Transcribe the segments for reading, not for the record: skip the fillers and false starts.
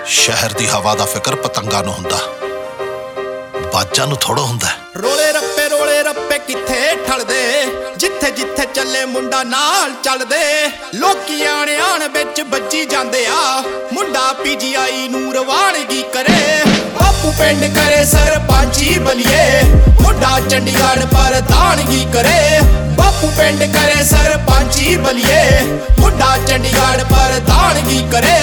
शहर दी हवा दा फिकर पतंगा नूं हुंदा, बाजां नूं थोड़ा हुंदा। रोले रप्पे किथे ठलदे, जिथे जिथे चले मुंडा नाल चलदे। लोकी आने आन बिच बज्जी जांदे आ, मुंडा PGI नूं रवानगी करे। बापू पिंड करे सरपंची बलिए, मुंडा चंडीगढ़ प्रधानगी करे। बापू पिंड करे सरपंची बलिए, मुंडा चंडीगढ़ प्रधानगी करे।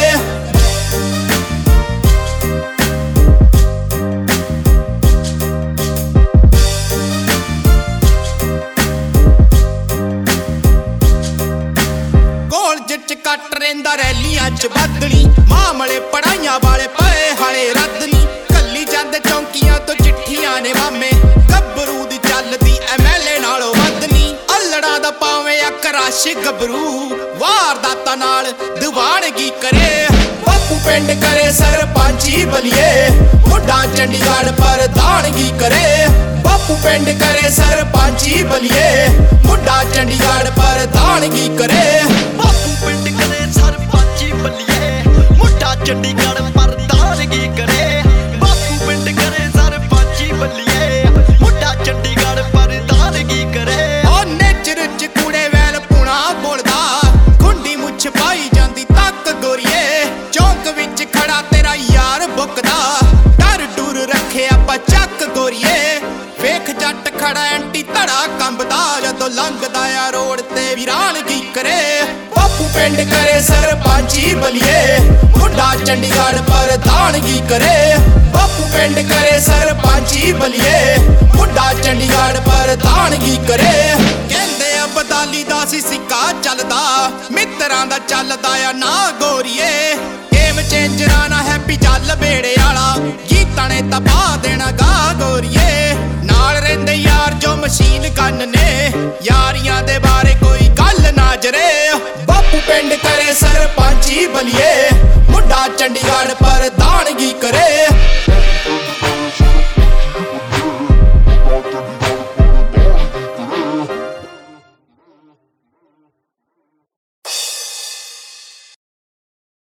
ਕੱਟ ਰਹਿੰਦਾ ਰੈਲੀਆਂ ਚ ਬਦਲੀ, ਮਾਮਲੇ ਪੜਾਈਆਂ ਵਾਲੇ ਪਏ ਹਾਲੇ ਰੱਦ ਨੀ। ਕੱਲੀ ਜਾਂਦੇ ਚੌਂਕੀਆਂ ਤੋਂ ਚਿੱਠੀਆਂ ਨੇ ਮਾਮੇ, ਗੱਭਰੂ ਦੀ ਚੱਲਦੀ MLA ਨਾਲੋਂ ਵੱਧ ਨੀ। ਅਲੜਾਂ ਦਾ ਪਾਵੇਂ ਅੱਖ ਰਸ਼ ਗੱਭਰੂ, ਵਾਰਦਾਤਾਂ ਨਾਲ ਦੀਵਾਨਗੀ ਕਰੇ। ਬਾਪੂ ਪਿੰਡ ਕਰੇ ਸਰਪੰਚੀ ਬਲੀਏ, ਮੁੰਡਾ ਚੰਡੀਗੜ੍ਹ ਪ੍ਰਧਾਨਗੀ ਕਰੇ। ਬਾਪੂ ਪਿੰਡ ਕਰੇ ਸਰਪੰਚੀ ਬਲੀਏ, ਮੁੰਡਾ ਚੰਡੀਗੜ੍ਹ ਪ੍ਰਧਾਨਗੀ ਕਰੇ। ਪਿੰਡ ਕਰੇ ਸਰਪੰਚੀ ਬਲੀਏ, ਮੁੰਡਾ ਚੰਡੀਗੜ੍ਹ ਪ੍ਰਧਾਨਗੀ ਕਰੇ। ਬਾਪੂ ਪਿੰਡ ਕਰੇ ਸਰਪੰਚੀ ਬਲੀਏ, ਮੁੰਡਾ ਚੰਡੀਗੜ੍ਹ ਪ੍ਰਧਾਨਗੀ ਕਰੇ। ਉਹ ਨੇਚਰ ਚ ਕੂੜੇ ਵੈਲ ਪੁਣਾ ਬੋਲਦਾ, ਖੁੰਡੀ ਮੁੱਛ ਪਾਈ ਜਾਂਦੀ ਤੱਕ ਗੋਰੀਏ। ਚੌਂਕ ਵਿੱਚ ਖੜਾ ਤੇਰਾ ਯਾਰ ਬੁੱਕਦਾ, ਡਰ ਡੂਰ ਰੱਖੇ ਆਪਾਂ ਚੱਕ ਗੋਰੀਏ। ਵੇਖ ਜੱਟ ਖੜਾ ਐਂਟੀ ਧੜਾ ਕੰਬਦਾ, ਜਦੋਂ ਲੰਘਦਾ ਆ ਰੋਡ ਤੇ ਵੀਰਾਨਗੀ ਕਰੇ। ਬਾਪੂ ਪਿੰਡ ਕਰੇ ਸਰਪੰਚੀ ਬਲੀਏ, ਮੁੰਡਾ ਚੰਡੀਗੜ੍ਹ ਪ੍ਰਧਾਨਗੀ ਕਰੇ। ਬਾਪੂ ਪਿੰਡ ਕਰੇ ਸਰਪੰਚੀ ਬਲੀਏ, ਮੁੰਡਾ ਚੰਡੀਗੜ੍ਹ ਪ੍ਰਧਾਨਗੀ ਕਰੇ। ਕਹਿੰਦੇ ਆ ਬਦਾਲੀ ਦਾ ਸੀ ਸਿੱਕਾ ਚੱਲਦਾ, ਮਿੱਤਰਾਂ ਦਾ ਚੱਲਦਾ ਆ ਨਾ ਗੋਰੀਏ। ਗੇਮ ਚੇਂਜਰਾਂ ਨਾ ਹੈਪੀ ਚੱਲ ਬੇੜੇ ਵਾਲਾ, ਗੀਤਾਂ ਨੇ ਤਬਾਹ ਦੇਣਾ ਗਾ ਗੋਰੀਏ। ਨਾਲ ਰਹਿੰਦੇ ਯਾਰ ਜੋ ਮਸ਼ੀਨ ਗੰਨ ਨੇ, ਯਾਰੀਆਂ ਦੇ ਬਾਰੇ ਕੋਈ ਗੱਲ ਨਾ ਜਰੇ। ਬਾਪੂ ਪਿੰਡ ਕਰੇ ਸਰਪੰਚੀ ਬਲੀਏ, ਮੁੰਡਾ ਚੰਡੀਗੜ੍ਹ ਪ੍ਰਧਾਨਗੀ ਕਰੇ।